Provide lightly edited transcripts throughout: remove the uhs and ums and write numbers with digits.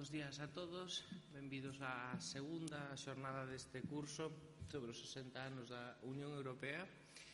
Bos días a todos, benvidos á segunda xornada deste curso sobre os 60 anos da Unión Europea.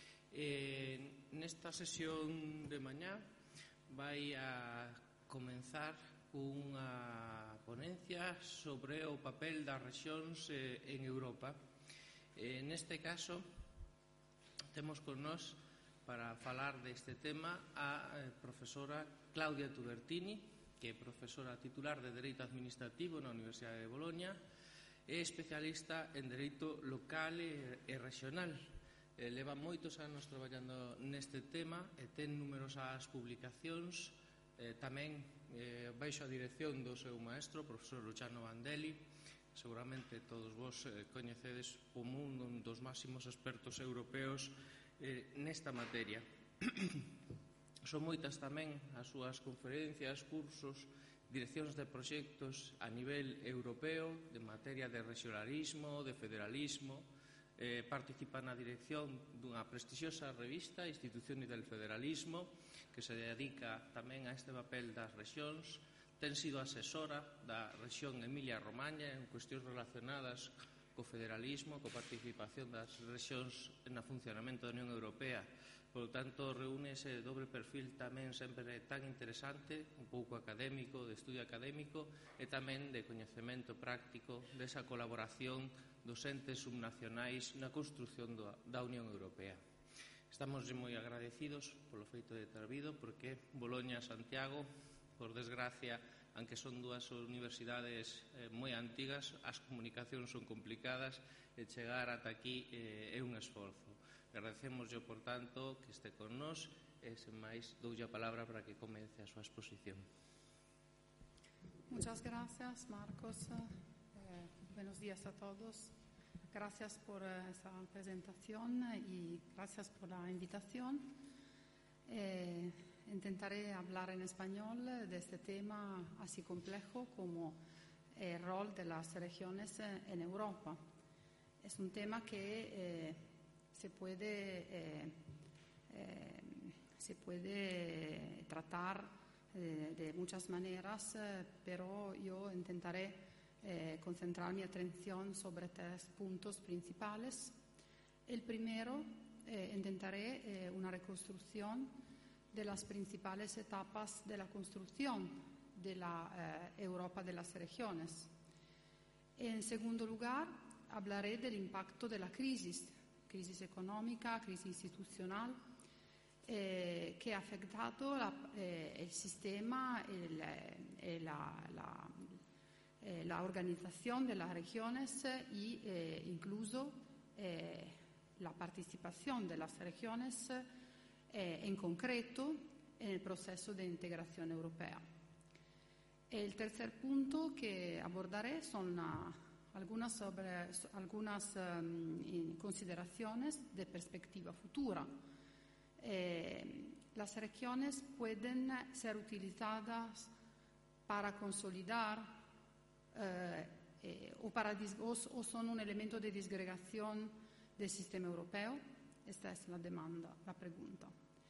Nesta sesión de mañá vai a comenzar unha ponencia sobre o papel das rexións en Europa. Neste caso, temos con nós para falar deste tema a profesora Claudia Tubertini, que é profesora titular de Dereito Administrativo na Universidade de Boloña e especialista en Dereito Local e Regional. Leva moitos anos traballando neste tema e ten numerosas publicacións, tamén baixo a dirección do seu maestro, o profesor Luciano Vandelli. Seguramente todos vos coñecedes como un dos máximos expertos europeos nesta materia. Son moitas tamén as súas conferencias, cursos, direccións de proxectos a nivel europeo de materia de regionalismo, de federalismo. Participa na dirección dunha prestixiosa revista, Instituciones del Federalismo, que se dedica tamén a este papel das rexións. Ten sido asesora da rexión Emilia-Romaña en cuestións relacionadas co federalismo, co participación das rexións na funcionamento da Unión Europea. Por lo tanto, reúne ese doble perfil tamén sempre tan interesante, un pouco académico, de estudio académico e tamén de coñecemento práctico desa colaboración dos entes subnacionais na construción da Unión Europea. Estamos moi agradecidos polo feito de ter vido, porque Boloña e Santiago, por desgracia, aunque son dúas universidades moi antigas, as comunicacións son complicadas e chegar ata aquí é un esforzo. Agradecemoslle, por tanto, que este con nós e, sen máis, doulle a palabra para que comece a súa exposición. Muchas gracias, Marcos. Buenos días a todos. Gracias por esa presentación y gracias por la invitación. Intentaré hablar en español de este tema así complejo como el rol de las regiones en Europa. Es un tema que se puede tratar de muchas maneras, pero yo intentaré concentrar mi atención sobre 3 puntos principales. El primero, intentaré una reconstrucción de las principales etapas de la construcción de la Europa de las regiones. En segundo lugar, hablaré del impacto de la crisis económica, crisis institucional, que ha afectado el sistema y la organización de las regiones e incluso la participación de las regiones en concreto en el proceso de integración europea. El tercer punto que abordaré son algunas consideraciones de perspectiva futura. Las regiones pueden ser utilizadas para consolidar o son un elemento de disgregación del sistema europeo. Esta es la pregunta.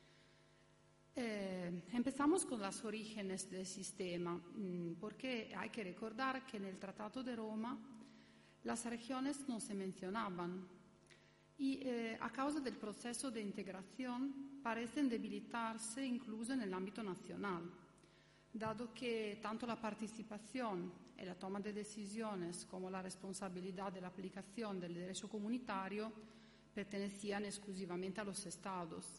Empezamos con las orígenes del sistema, porque hay que recordar que en el Tratado de Roma las regiones no se mencionaban y a causa del proceso de integración parecen debilitarse incluso en el ámbito nacional, dado que tanto la participación en la toma de decisiones como la responsabilidad de la aplicación del derecho comunitario pertenecían exclusivamente a los estados.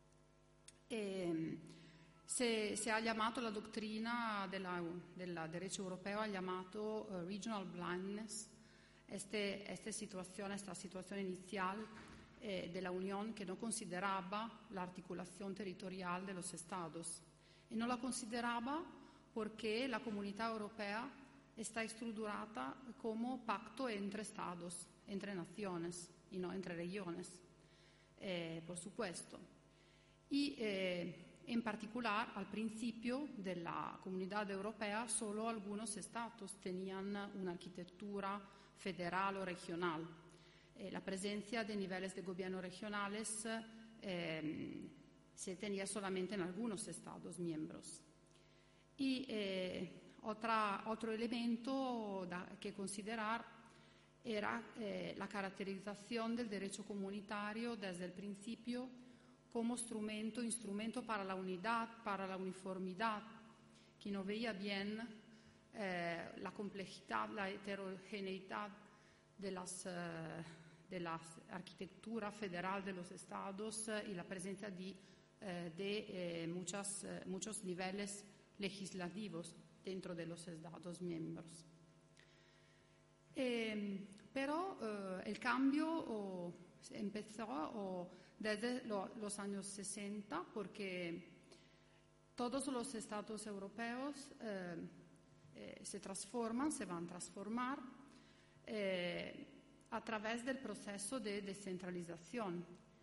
Se ha llamato la doctrina del derecho europeo, ha llamato regional blindness esta situación inicial de la Unión, que no consideraba la articulación territorial de los estados. Y no la consideraba porque la Comunidad Europea está estructurada como pacto entre estados, entre naciones y no entre regiones, por supuesto. Y en particular, al principio de la Comunidad Europea, solo algunos estados tenían una arquitectura federal o regional. La presencia de niveles de gobierno regionales se tenía solamente en algunos estados miembros. Y Otro elemento que considerar era la caracterización del derecho comunitario desde el principio como instrumento para la unidad, para la uniformidad, que no veía bien la complejidad, la heterogeneidad de la arquitectura federal de los estados y la presencia de muchos niveles legislativos dentro de los estados miembros. Pero el cambio empezó desde los años 60, porque todos los estados europeos se van a transformar a través del proceso de descentralización,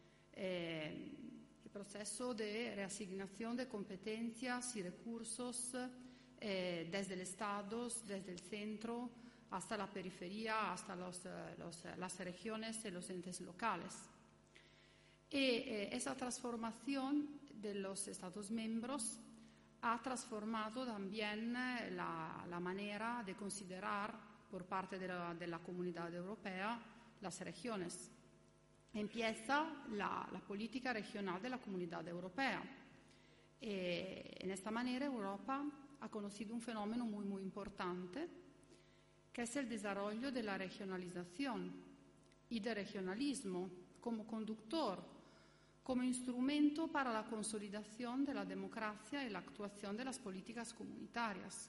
el proceso de reasignación de competencias y recursos desde el Estado, desde el centro, hasta la periferia, hasta las regiones y los entes locales. Y esa transformación de los Estados miembros ha transformado también la manera de considerar por parte de la Comunidad Europea las regiones. Empieza la política regional de la Comunidad Europea. En esta manera Europa ha conocido un fenómeno muy, muy importante, que es el desarrollo de la regionalización y del regionalismo como conductor, como instrumento para la consolidación de la democracia y la actuación de las políticas comunitarias.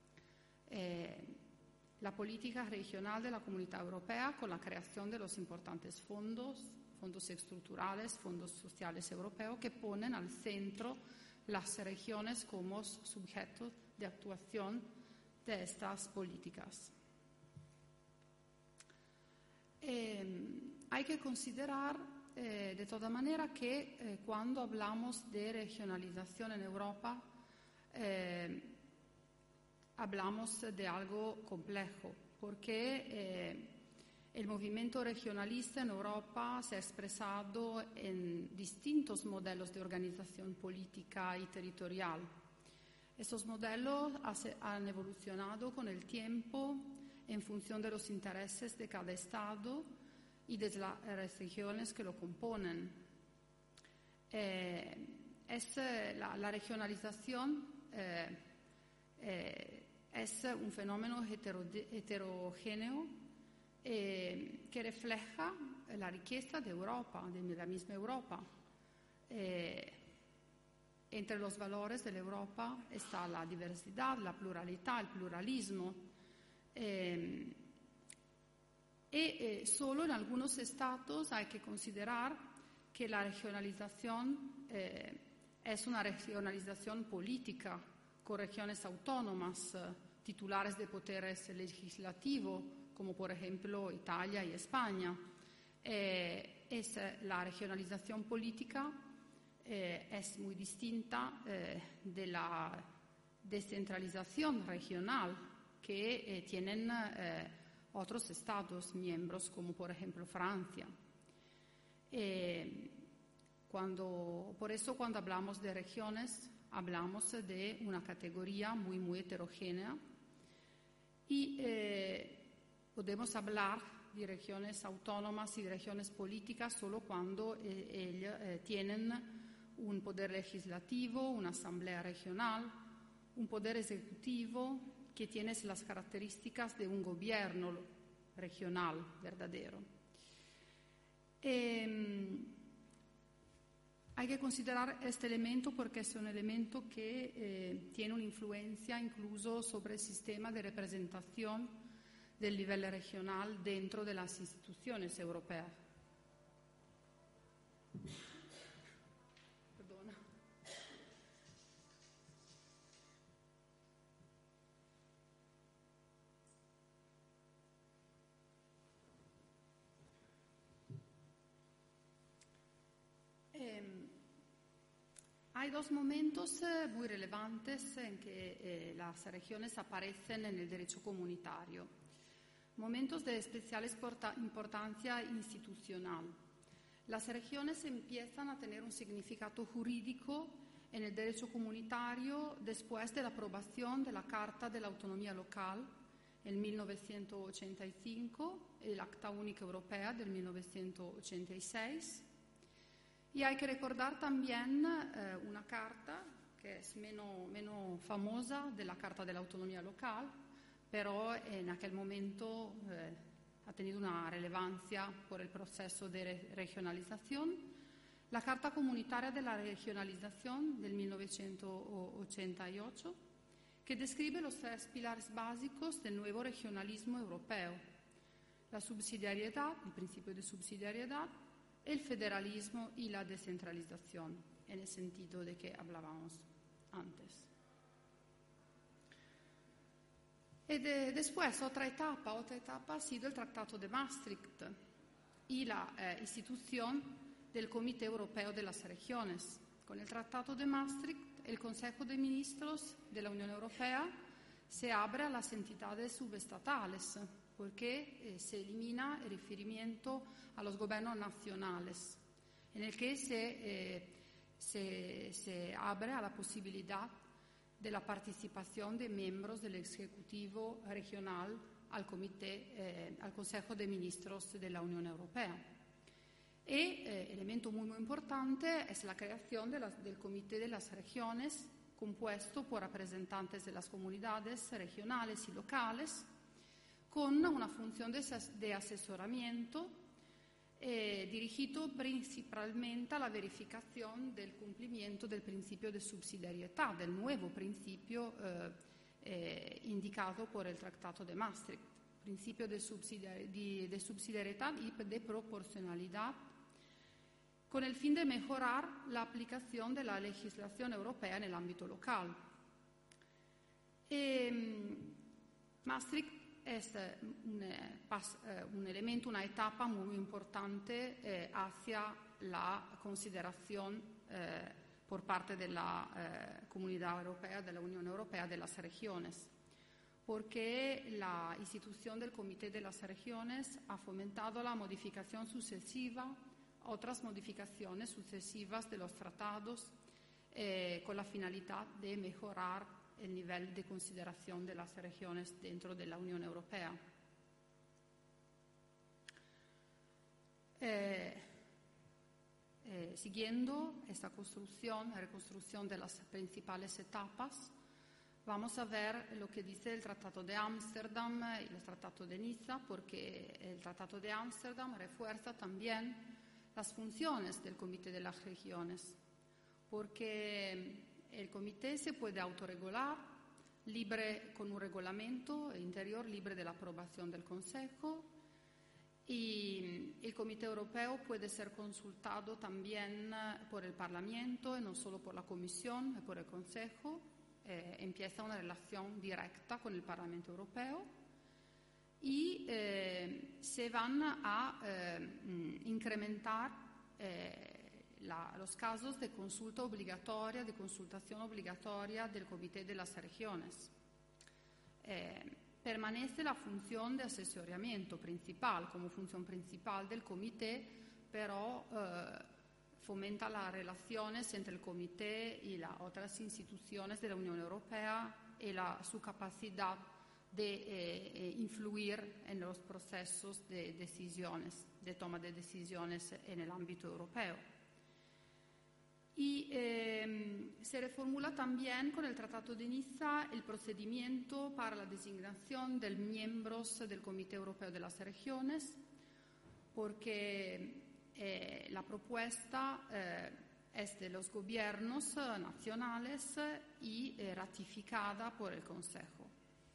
La política regional de la Comunidad Europea, con la creación de los importantes fondos estructurales, fondos sociales europeos, que ponen al centro las regiones como sujetos de actuación de estas políticas. Hay que considerar de toda manera que cuando hablamos de regionalización en Europa, hablamos de algo complejo, porque el movimiento regionalista en Europa se ha expresado en distintos modelos de organización política y territorial. Estos modelos han evolucionado con el tiempo en función de los intereses de cada Estado y de las regiones que lo componen. La regionalización es un fenómeno heterogéneo que refleja la riqueza de Europa, de la misma Europa. Entre los valores de la Europa está la diversidad, la pluralidad, el pluralismo. Solo en algunos estados hay que considerar que la regionalización es una regionalización política, con regiones autónomas, titulares de poderes legislativos, como por ejemplo Italia y España. La regionalización política es muy distinta de la descentralización regional que tienen otros Estados miembros, como por ejemplo Francia. Por eso cuando hablamos de regiones, hablamos de una categoría muy, muy heterogénea y podemos hablar de regiones autónomas y de regiones políticas solo cuando tienen un poder legislativo, una asamblea regional, un poder ejecutivo que tiene las características de un gobierno regional verdadero. Hay que considerar este elemento porque es un elemento que tiene una influencia incluso sobre el sistema de representación del nivel regional dentro de las instituciones europeas. Perdona. Hay dos momentos muy relevantes en que las regiones aparecen en el derecho comunitario. Momentos de especial importancia institucional. Las regiones empiezan a tener un significado jurídico en el derecho comunitario después de la aprobación de la Carta de la Autonomía Local en 1985, el Acta Única Europea del 1986. Y hay que recordar también una carta que es menos famosa, de la Carta de la Autonomía Local, pero en aquel momento ha tenido una relevancia por el proceso de regionalización. La Carta Comunitaria de la Regionalización del 1988, que describe los 3 pilares básicos del nuevo regionalismo europeo: la subsidiariedad, el principio de subsidiariedad, el federalismo y la descentralización, en el sentido de que hablábamos antes. Y después, otra etapa ha sido el Tratado de Maastricht y la institución del Comité Europeo de las Regiones. Con el Tratado de Maastricht, el Consejo de Ministros de la Unión Europea se abre a las entidades subestatales, porque se elimina el referimiento a los gobiernos nacionales, en el que se abre a la posibilidad de la participación de miembros del Ejecutivo regional al Consejo de Ministros de la Unión Europea. Y elemento muy importante es la creación del Comité de las Regiones, compuesto por representantes de las comunidades regionales y locales, con una función de asesoramiento dirigido principalmente a la verificación del cumplimiento del principio de subsidiariedad, del nuevo principio indicado por el Tratado de Maastricht, principio de subsidiariedad y de proporcionalidad, con el fin de mejorar la aplicación de la legislación europea en el ámbito local. Maastricht es un elemento, una etapa muy importante hacia la consideración por parte de la Comunidad Europea, de la Unión Europea, de las regiones, porque la institución del Comité de las Regiones ha fomentado la modificación sucesiva, otras modificaciones sucesivas de los tratados, con la finalidad de mejorar el nivel de consideración de las regiones dentro de la Unión Europea. Siguiendo esta reconstrucción de las principales etapas, vamos a ver lo que dice el Tratado de Ámsterdam y el Tratado de Niza, porque el Tratado de Ámsterdam refuerza también las funciones del Comité de las Regiones, porque el comité se puede autorregular con un reglamento interior libre de la aprobación del Consejo, y el Comité Europeo puede ser consultado también por el Parlamento y no solo por la Comisión y por el Consejo. Empieza una relación directa con el Parlamento Europeo y se van a incrementar los casos de consulta obligatoria, de consultación obligatoria del Comité de las Regiones. Permanece la función de asesoramiento principal como función principal del comité, pero fomenta las relaciones entre el comité y las otras instituciones de la Unión Europea y su capacidad de influir en los procesos de decisiones, de toma de decisiones en el ámbito europeo. Y se reformula también con el Tratado de Niza el procedimiento para la designación de miembros del Comité Europeo de las Regiones, porque la propuesta es de los gobiernos nacionales y ratificada por el Consejo.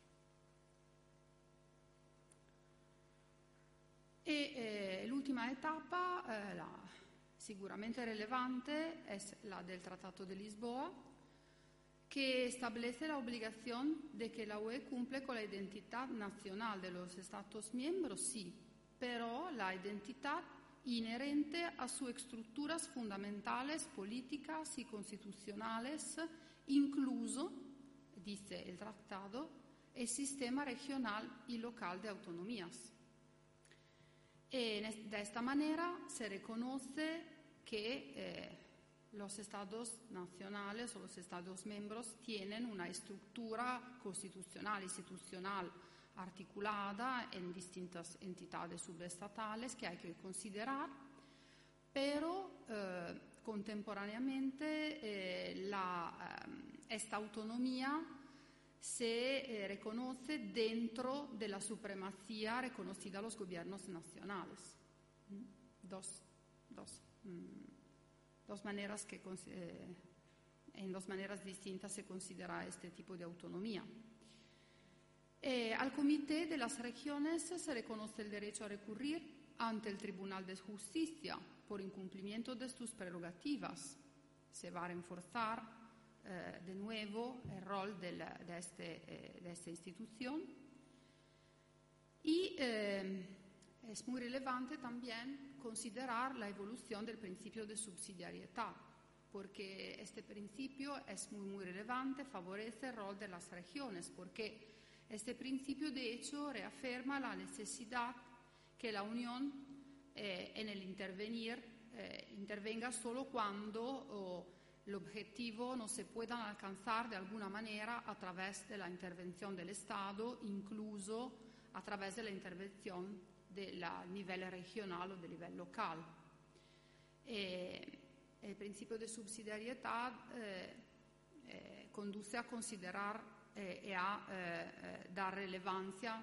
Y l'ultima etapa, sicuramente relevante, es la del Tratado de Lisboa, que establece la obligación de que la UE cumple con la identidad nacional de los Estados miembros, sí, pero la identidad inherente a sus estructuras fundamentales, políticas y constitucionales, incluso, dice el tratado, el sistema regional y local de autonomías. De esta manera se reconoce que los estados nacionales o los estados miembros tienen una estructura constitucional, institucional, articulada en distintas entidades subestatales que hay que considerar, pero contemporáneamente esta autonomía se reconoce dentro de la supremacía reconocida a los gobiernos nacionales. Dos maneras en dos maneras distintas se considera este tipo de autonomía. Al Comité de las Regiones se reconoce el derecho a recurrir ante el Tribunal de Justicia por incumplimiento de sus prerrogativas. Se va a reforzar de nuevo el rol de esta institución y es muy relevante también considerar la evolución del principio de subsidiariedad, porque este principio es muy relevante, favorece el rol de las regiones, porque este principio de hecho reafirma la necesidad que la Unión en el intervenga solo cuando el objetivo no se pueda alcanzar de alguna manera a través de la intervención del Estado, incluso a través de la intervención del nivel regional o del nivel local. El principio de subsidiariedad conduce a considerar y a dar relevancia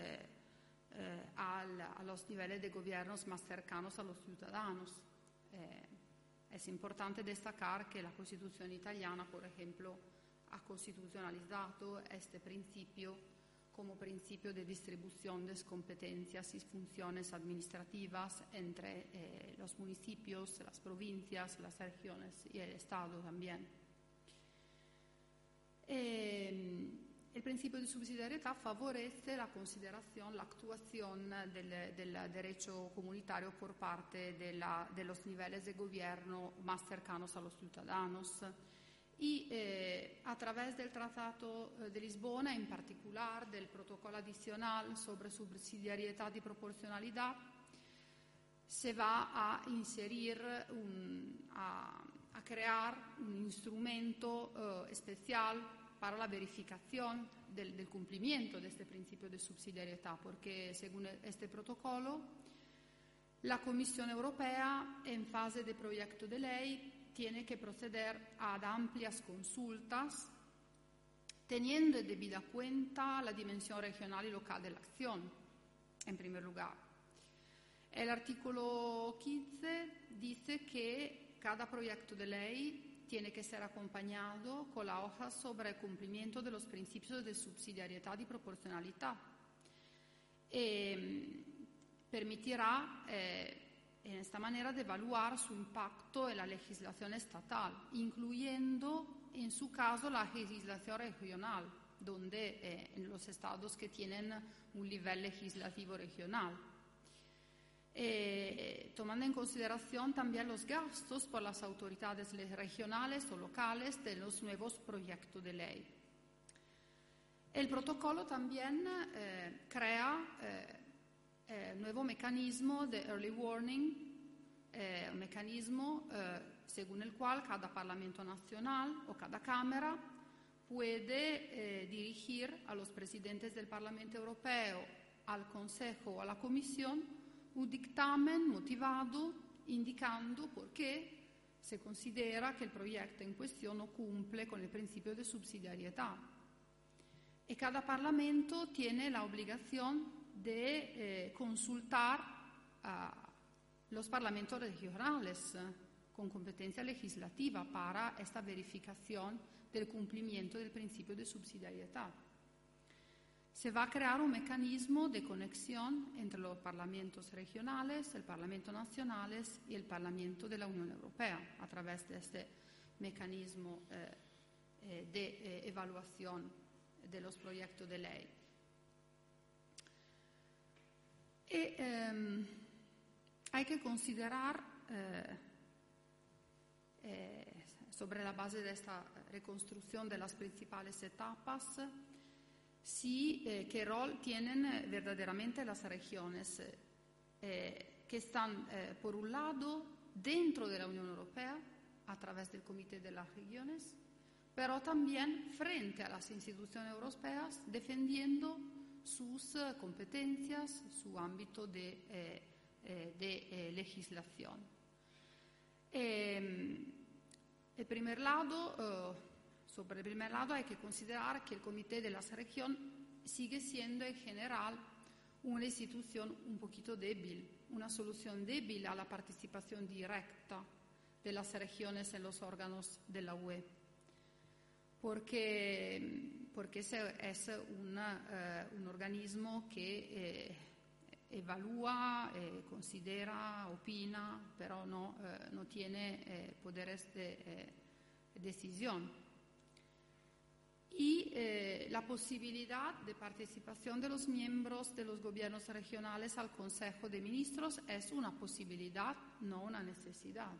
a los niveles de gobiernos más cercanos a los ciudadanos. Es importante destacar que la Constitución italiana, por ejemplo, ha constitucionalizado este principio como principio de distribución de competencias y funciones administrativas entre los municipios, las provincias, las regiones y el Estado también. El principio de subsidiariedad favorece la consideración, la actuación del derecho comunitario por parte de los niveles de gobierno más cercanos a los ciudadanos. Y a través del Tratado de Lisbona, en particular del protocolo adicional sobre subsidiariedad y proporcionalidad, se va a inserir, a crear un instrumento especial para la verificación del cumplimiento de este principio de subsidiariedad, porque según este protocolo, la Comisión Europea, en fase de proyecto de ley, tiene que proceder a amplias consultas, teniendo en debida cuenta la dimensión regional y local de la acción, en primer lugar. El artículo 15 dice que cada proyecto de ley tiene que ser acompañado con la hoja sobre el cumplimiento de los principios de subsidiariedad y proporcionalidad. Permitirá en esta manera de evaluar su impacto en la legislación estatal, incluyendo en su caso la legislación regional, donde en los estados que tienen un nivel legislativo regional. Tomando en consideración también los gastos por las autoridades regionales o locales de los nuevos proyectos de ley. El protocolo también crea un nuevo mecanismo de early warning, un mecanismo según el cual cada Parlamento Nacional o cada Cámara puede dirigir a los presidentes del Parlamento Europeo, al Consejo o a la Comisión un dictamen motivado indicando por qué se considera que el proyecto en cuestión no cumple con el principio de subsidiariedad. Y cada Parlamento tiene la obligación de consultar a los parlamentos regionales con competencia legislativa para esta verificación del cumplimiento del principio de subsidiariedad. Se va a crear un mecanismo de conexión entre los parlamentos regionales, el Parlamento Nacional y el Parlamento de la Unión Europea a través de este mecanismo de evaluación de los proyectos de ley. Y hay que considerar, sobre la base de esta reconstrucción de las principales etapas, qué rol tienen verdaderamente las regiones, que están, por un lado, dentro de la Unión Europea, a través del Comité de las Regiones, pero también frente a las instituciones europeas, defendiendo sus competencias, su ámbito de legislación. Sobre el primer lado hay que considerar que el Comité de las Regiones sigue siendo en general una institución un poquito débil, una solución débil a la participación directa de las regiones en los órganos de la UE, porque es un organismo que evalúa, considera, opina, pero no tiene poderes de decisión. Y la posibilidad de participación de los miembros de los gobiernos regionales al Consejo de Ministros es una posibilidad, no una necesidad.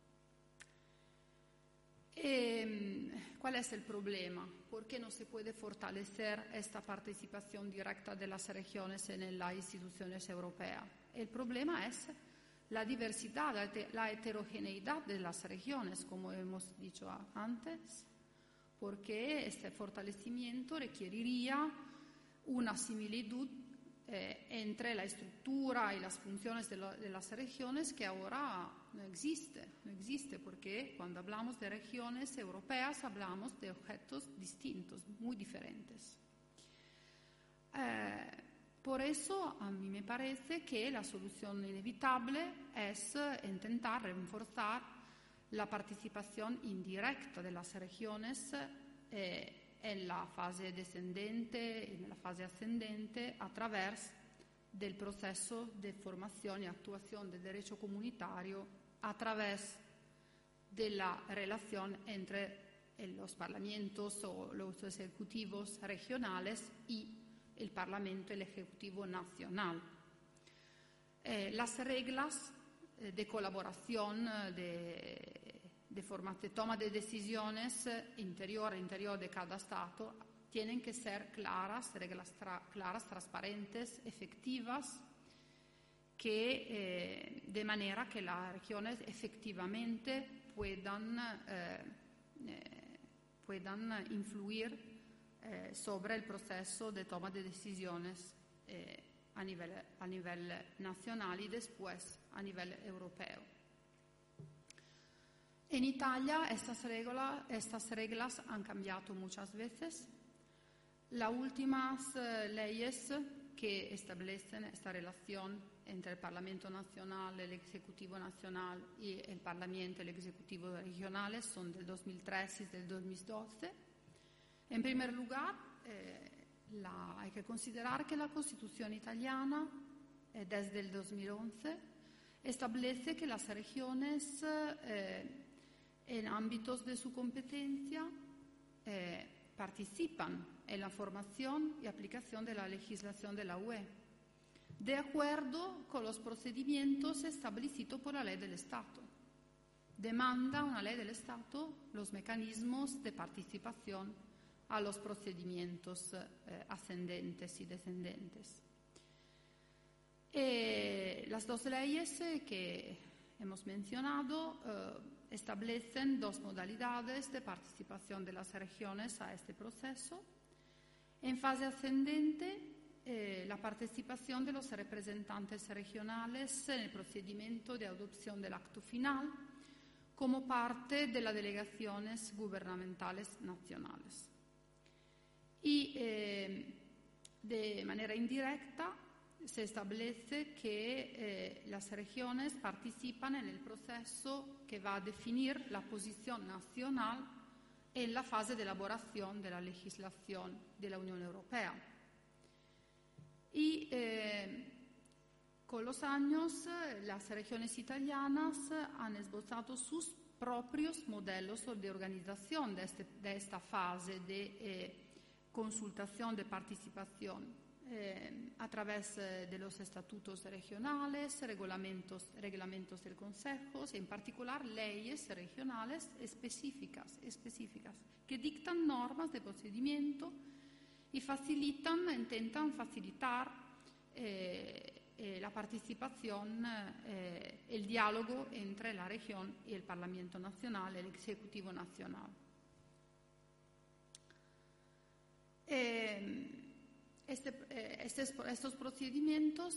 ¿Cuál es el problema? ¿Por qué no se puede fortalecer esta participación directa de las regiones en las instituciones europeas? El problema es la diversidad, la heterogeneidad de las regiones, como hemos dicho antes, porque este fortalecimiento requeriría una similitud entre la estructura y las funciones de las regiones que ahora no existe, porque cuando hablamos de regiones europeas hablamos de objetos distintos, muy diferentes. Por eso a mí me parece que la solución inevitable es intentar reforzar la participación indirecta de las regiones en la fase descendente y en la fase ascendente a través del proceso de formación y actuación del derecho comunitario, a través de la relación entre los parlamentos o los ejecutivos regionales y el Parlamento, el Ejecutivo Nacional. Las reglas de colaboración, de toma de decisiones interior de cada Estado tienen que ser claras, reglas claras, transparentes, efectivas, que de manera que las regiones efectivamente puedan influir sobre el proceso de toma de decisiones a nivel nacional y después a nivel europeo. En Italia estas reglas han cambiado muchas veces. Las últimas leyes que establecen esta relación entre el Parlamento Nacional, el Ejecutivo Nacional y el Parlamento y el Ejecutivo regionales son del 2013 y del 2012. En primer lugar, hay que considerar que la Constitución italiana, desde el 2011, establece que las regiones en ámbitos de su competencia participan en la formación y aplicación de la legislación de la UE, de acuerdo con los procedimientos establecidos por la ley del Estado. Demanda una ley del Estado los mecanismos de participación a los procedimientos ascendentes y descendentes. Las dos leyes que hemos mencionado establecen dos modalidades de participación de las regiones a este proceso. En fase ascendente, la participación de los representantes regionales en el procedimiento de adopción del acto final como parte de las delegaciones gubernamentales nacionales. Y de manera indirecta se establece que las regiones participan en el proceso que va a definir la posición nacional en la fase de elaboración de la legislación de la Unión Europea. Y con los años las regiones italianas han esbozado sus propios modelos de organización de esta fase de consultación, de participación, a través de los estatutos regionales, reglamentos del Consejo, y en particular leyes regionales específicas que dictan normas de procedimiento y intentan facilitar la participación, el diálogo entre la región y el Parlamento Nacional, el Ejecutivo Nacional. Estos procedimientos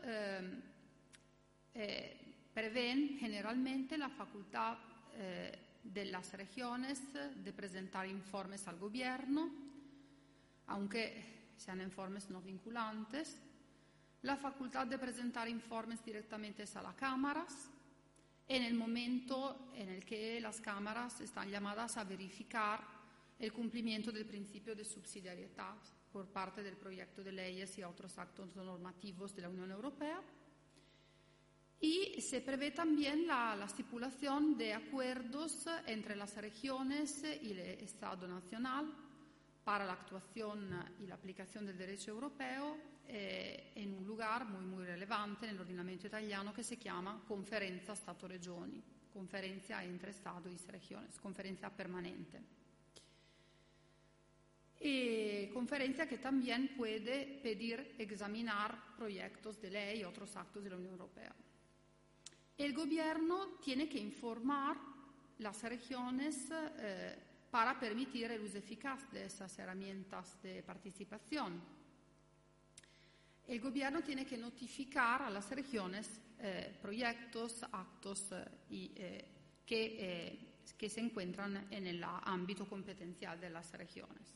prevén generalmente la facultad de las regiones de presentar informes al gobierno, aunque sean informes no vinculantes, la facultad de presentar informes directamente a las cámaras en el momento en el que las cámaras están llamadas a verificar el cumplimiento del principio de subsidiariedad por parte del proyecto de leyes y otros actos normativos de la Unión Europea. Y se prevé también la estipulación de acuerdos entre las regiones y el Estado Nacional para la actuación y la aplicación del derecho europeo en un lugar muy relevante nell'ordinamento italiano che si chiama Conferenza Stato-Regioni, conferencia entre Estado y regiones, conferencia permanente. Y conferencia que también puede pedir examinar proyectos de ley y otros actos de la Unión Europea. El gobierno tiene que informar las regiones para permitir el uso eficaz de esas herramientas de participación. El gobierno tiene que notificar a las regiones proyectos, actos que se encuentran en el ámbito competencial de las regiones.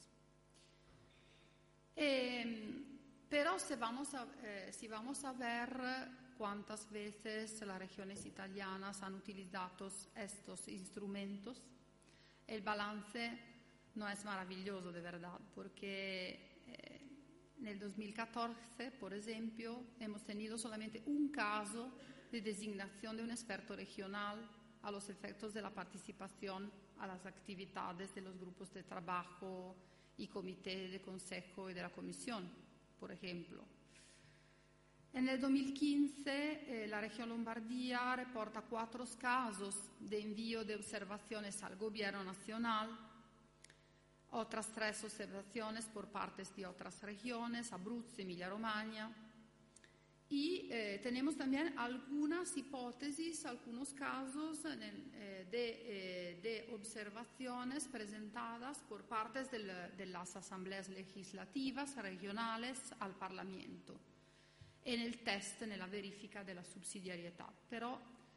Pero si vamos a ver cuántas veces las regiones italianas han utilizado estos instrumentos, el balance no es maravilloso de verdad, porque en el 2014, por ejemplo, hemos tenido solamente un caso de designación de un experto regional a los efectos de la participación a las actividades de los grupos de trabajo y comité de consejo y de la comisión, por ejemplo. En el 2015 la región Lombardía reporta 4 casos de envío de observaciones al gobierno nacional, otras 3 observaciones por partes de otras regiones, Abruzzo, Emilia-Romagna. Y tenemos también algunas hipótesis, algunos casos de observaciones presentadas por partes de las asambleas legislativas regionales al Parlamento en el test, en la verifica de la subsidiariedad. Pero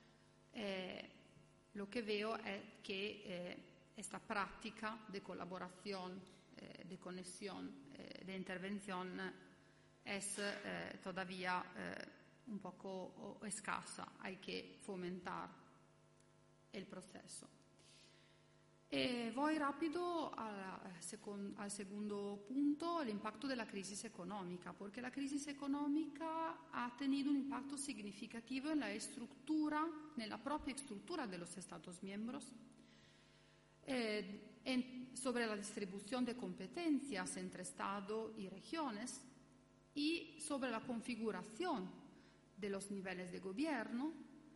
lo que veo es que esta práctica de colaboración, de conexión, de intervención es todavía un poco escasa. Hay que fomentar el proceso. Voy rápido al segundo punto, el impacto de la crisis económica, porque la crisis económica ha tenido un impacto significativo en la propia estructura de los Estados miembros, sobre la distribución de competencias entre Estado y regiones y sobre la configuración de los niveles de gobierno,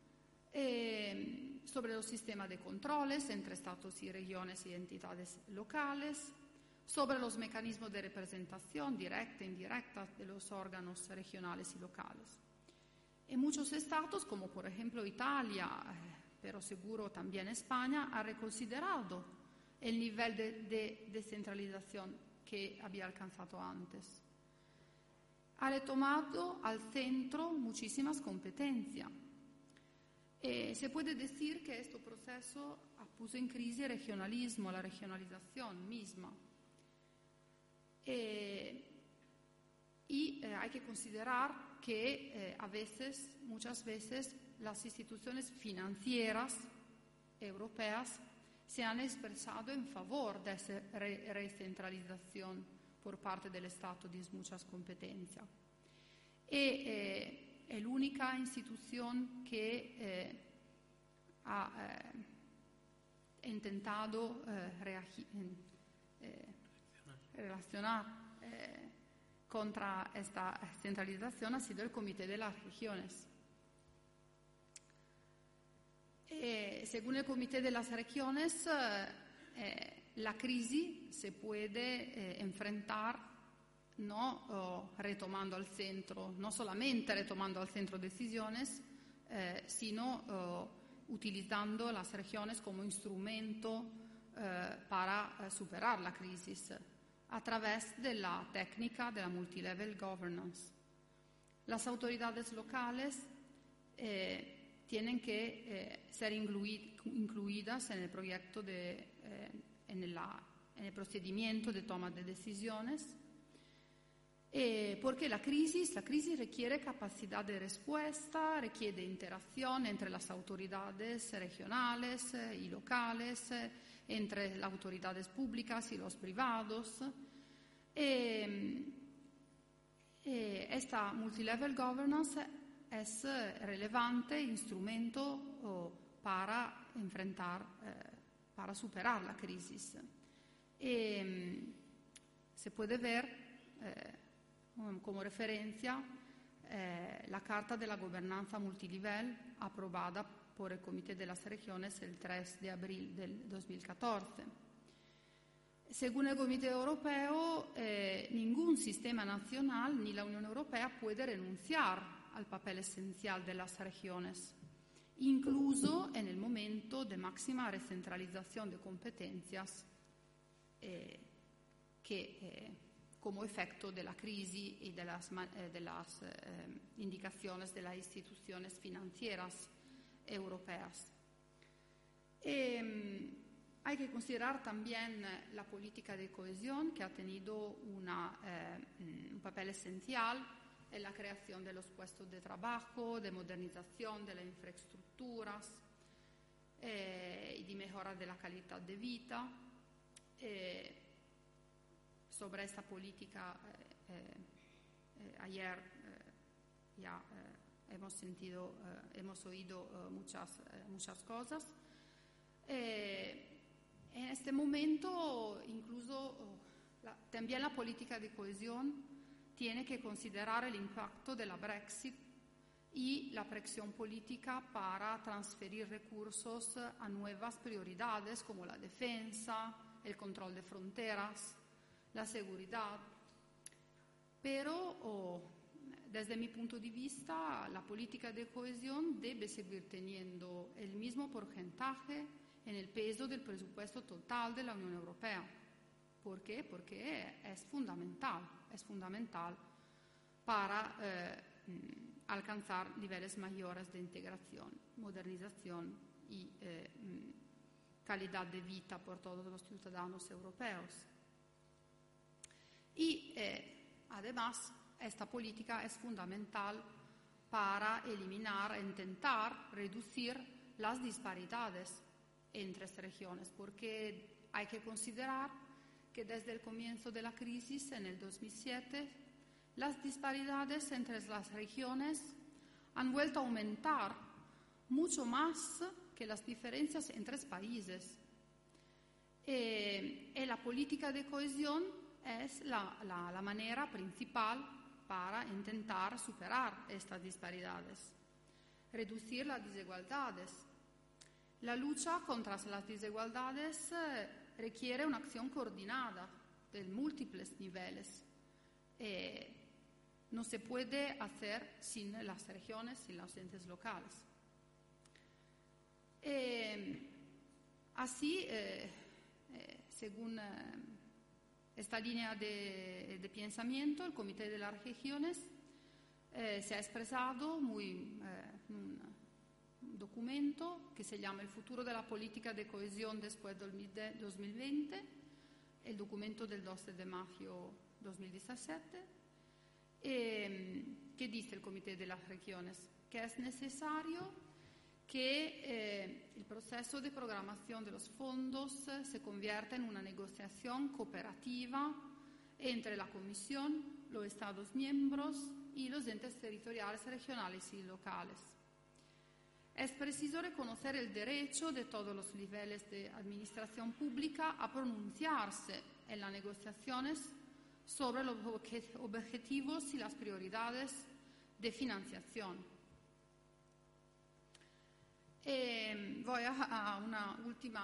sobre los sistemas de controles entre Estados y regiones y entidades locales, sobre los mecanismos de representación directa e indirecta de los órganos regionales y locales. En muchos estados, como por ejemplo Italia, pero seguro también España, ha reconsiderado el nivel de descentralización que había alcanzado antes. Ha retomado al centro muchísimas competencias. Se puede decir que este proceso ha puesto en crisis el regionalismo, la regionalización misma. Y hay que considerar que muchas veces, las instituciones financieras europeas se han expresado en favor de esa recentralización por parte del Estado de muchas competencias. Es la única institución que ha intentado relacionar contra esta centralización ha sido el Comité de las Regiones. Según el Comité de las Regiones, la crisis se puede enfrentar no retomando al centro, no solamente retomando al centro decisiones, sino utilizando las regiones como instrumento para superar la crisis a través de la técnica de la multilevel governance. Las autoridades locales tienen que ser incluidas en el proyecto en el procedimiento de toma de decisiones, porque la crisis requiere capacidad de respuesta, requiere interacción entre las autoridades regionales y locales, entre las autoridades públicas y los privados. Esta multilevel governance es relevante instrumento para para superar la crisis. Se puede ver como referencia la Carta de la Gobernanza Multinivel aprobada por el Comité de las Regiones el 3 de abril del 2014. Según el Comité Europeo, ningún sistema nacional ni la Unión Europea puede renunciar al papel esencial de las regiones, incluso en el momento de máxima recentralización de competencias como efecto de la crisis y de las indicaciones de las instituciones financieras europeas. Hay que considerar también la política de cohesión, que ha tenido un papel esencial en la creación de los puestos de trabajo, de modernización de las infraestructuras y de mejora de la calidad de vida. Sobre esta política ayer ya hemos oído muchas cosas. En este momento, incluso también la política de cohesión tiene que considerar el impacto de la Brexit y la presión política para transferir recursos a nuevas prioridades como la defensa, el control de fronteras, la seguridad. Pero desde mi punto de vista, la política de cohesión debe seguir teniendo el mismo porcentaje en el peso del presupuesto total de la Unión Europea. ¿Por qué? Porque es fundamental para alcanzar niveles mayores de integración, modernización y calidad de vida por todos los ciudadanos europeos. Y además, esta política es fundamental para eliminar e intentar reducir las disparidades entre regiones, porque hay que considerar que desde el comienzo de la crisis, en el 2007, las disparidades entre las regiones han vuelto a aumentar mucho más que las diferencias entre países. Y la política de cohesión es la manera principal para intentar superar estas disparidades, reducir las desigualdades. La lucha contra las desigualdades requiere una acción coordinada de múltiples niveles. No se puede hacer sin las regiones, sin los entes locales. Así, según esta línea de pensamiento, el Comité de las Regiones se ha expresado en un documento que se llama El futuro de la política de cohesión después del 2020, el documento del 12 de mayo 2017, que dice el Comité de las Regiones que es necesario que el proceso de programación de los fondos se convierta en una negociación cooperativa entre la Comisión, los Estados miembros y los entes territoriales, regionales y locales. Es preciso reconocer el derecho de todos los niveles de administración pública a pronunciarse en las negociaciones sobre los objetivos y las prioridades de financiación. Voy a una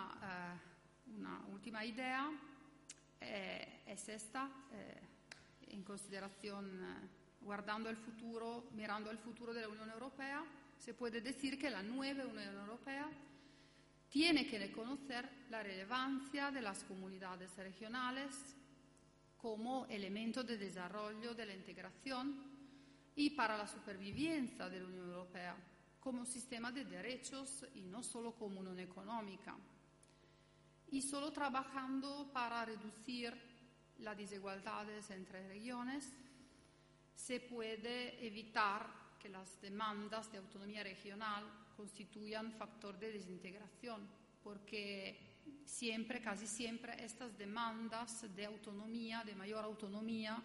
última idea, es esta, en consideración, guardando el futuro, mirando el futuro de la Unión Europea, se puede decir que la nueva Unión Europea tiene que reconocer la relevancia de las comunidades regionales como elemento de desarrollo de la integración y para la supervivencia de la Unión Europea como sistema de derechos y no solo como unión económica. Y solo trabajando para reducir las desigualdades entre regiones se puede evitar que las demandas de autonomía regional constituyan factor de desintegración, porque siempre, casi siempre, estas demandas de autonomía, de mayor autonomía,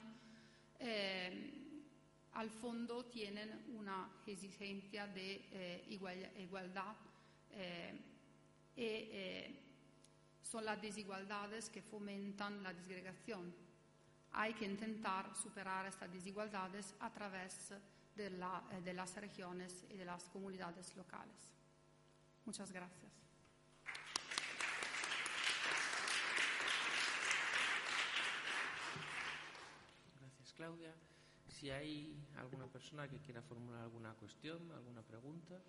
al fondo tienen una exigencia de igualdad son las desigualdades que fomentan la disgregación. Hay que intentar superar estas desigualdades a través de las regiones y de las comunidades locales. Muchas gracias. Gracias, Claudia. Si hay alguna persona que quiera formular alguna cuestión, alguna pregunta.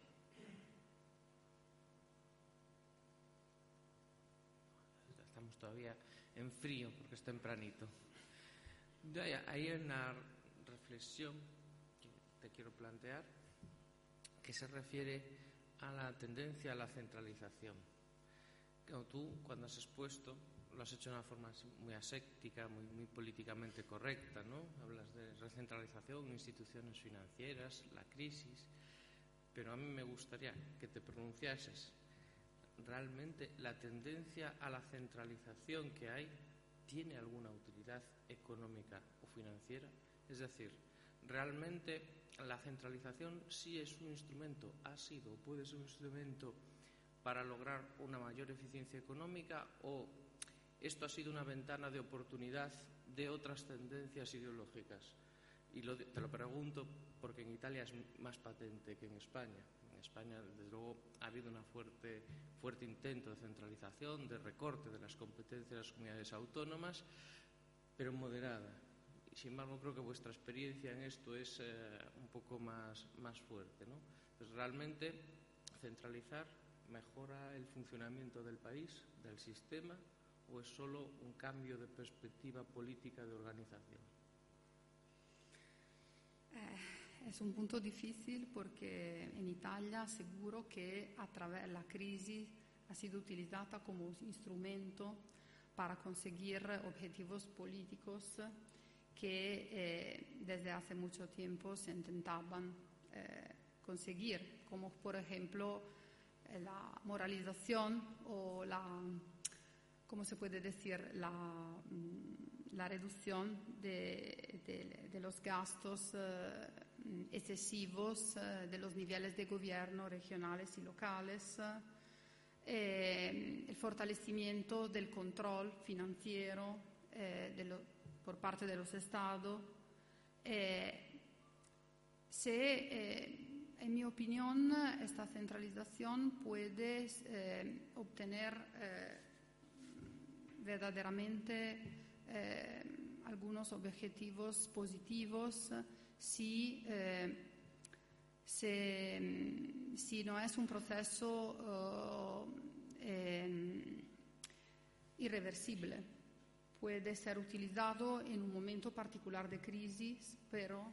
Estamos todavía en frío porque es tempranito. Hay una reflexión que te quiero plantear que se refiere a la tendencia a la centralización. Como tú, cuando has expuesto, lo has hecho de una forma muy aséptica, muy políticamente correcta, ¿no? Hablas de recentralización, instituciones financieras, la crisis, pero a mí me gustaría que te pronunciases. ¿Realmente la tendencia a la centralización que hay tiene alguna utilidad económica o financiera? Es decir, ¿realmente la centralización sí es un instrumento, ha sido o puede ser un instrumento para lograr una mayor eficiencia económica, o esto ha sido una ventana de oportunidad de otras tendencias ideológicas? Y te lo pregunto porque en Italia es más patente que en España. En España, desde luego, ha habido un fuerte intento de centralización, de recorte de las competencias de las comunidades autónomas, pero moderada. Y, sin embargo, creo que vuestra experiencia en esto es un poco más fuerte, ¿no? Entonces, ¿realmente centralizar mejora el funcionamiento del país, del sistema, o es solo un cambio de perspectiva política de organización? Es un punto difícil porque en Italia seguro que a través de la crisis ha sido utilizada como instrumento para conseguir objetivos políticos que desde hace mucho tiempo se intentaban conseguir, como por ejemplo la moralización o ¿cómo se puede decir? La reducción de los gastos excesivos de los niveles de gobierno regionales y locales, el fortalecimiento del control financiero por parte de los estados. En mi opinión, esta centralización puede obtener verdaderamente algunos objetivos positivos si no es un proceso irreversible. Puede ser utilizado en un momento particular de crisis, pero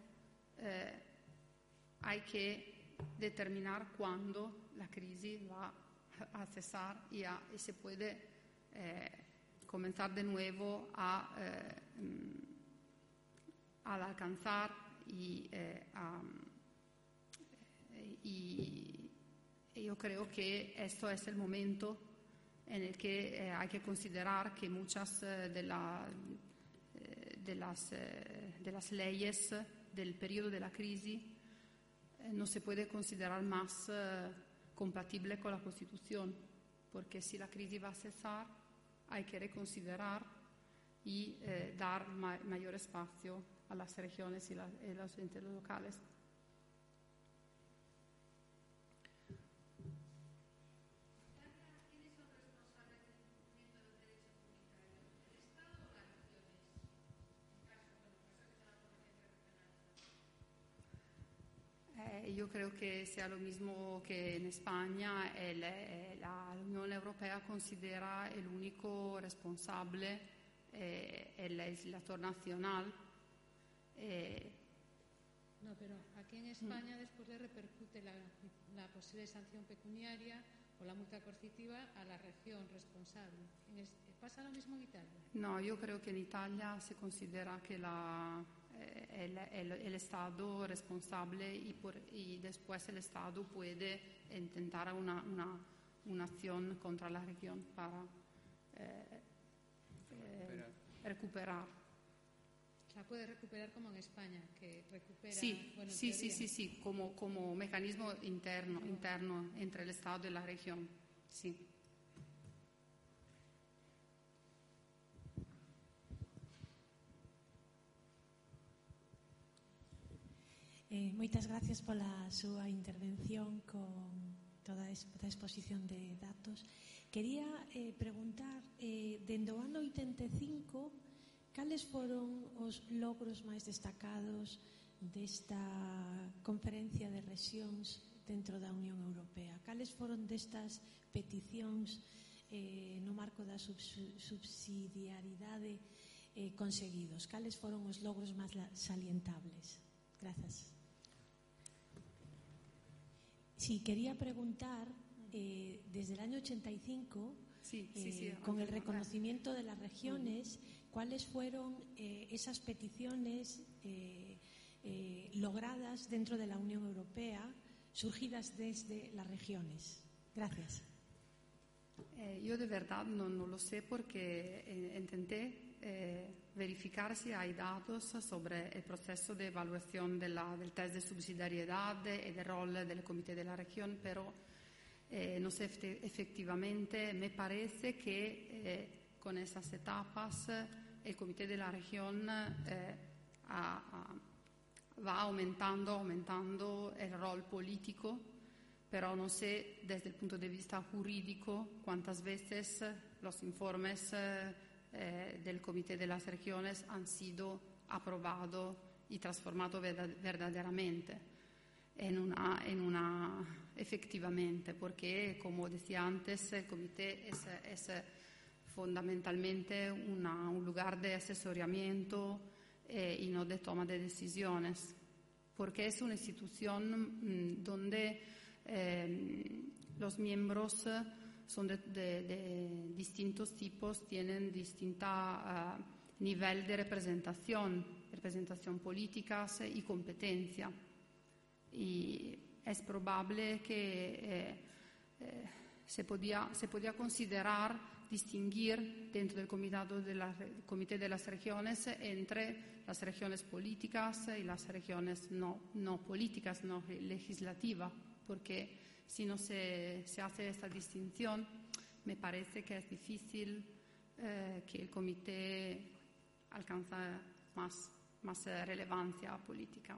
hay que determinar cuándo la crisis va a cesar y se puede comenzar de nuevo a alcanzar y yo creo que esto es el momento en el que hay que considerar que muchas de las leyes del periodo de la crisis no se puede considerar más compatible con la Constitución, porque si la crisis va a cesar hay que reconsiderar y dar mayor espacio a las regiones y los entes locales. Yo creo que sea lo mismo que en España. La Unión Europea considera el único responsable el legislador nacional. No, pero aquí en España después le repercute la posible sanción pecuniaria o la multa coercitiva a la región responsable. ¿Pasa lo mismo en Italia? No, yo creo que en Italia se considera que el Estado responsable y después el Estado puede intentar una acción contra la región para recuperar. O sea, puede recuperar como en España, que recupera... Sí, bueno, sí, como mecanismo interno entre el Estado y la región, sí. Moitas gracias pola súa intervención con toda esta exposición de datos. Quería preguntar, dende o ano 85, cales foron os logros máis destacados desta conferencia de rexións dentro da Unión Europea? Cales foron destas peticións no marco da subsidiariedade conseguidos? Cales foron os logros máis salientables? Grazas. Sí, quería preguntar, desde el año 85, con el reconocimiento de las regiones, ¿cuáles fueron esas peticiones logradas dentro de la Unión Europea, surgidas desde las regiones? Gracias. Yo de verdad no lo sé porque intenté verificar si hay datos sobre el proceso de evaluación del test de subsidiariedad y del rol del Comité de la Región, pero no sé efectivamente. Me parece que con esas etapas el Comité de la Región va aumentando el rol político, pero no sé desde el punto de vista jurídico cuántas veces los informes del Comité de las Regiones han sido aprobados y transformados verdaderamente efectivamente, porque como decía antes, el Comité es fundamentalmente un lugar de asesoramiento y no de toma de decisiones, porque es una institución donde los miembros son de distintos tipos, tienen distinta nivel de representación política y competencia. Y es probable que se podía considerar distinguir dentro del Comité de las Regiones entre las regiones políticas y las regiones no políticas, no legislativas, porque si no se hace esta distinción, me parece que es difícil que el comité alcance más relevancia política.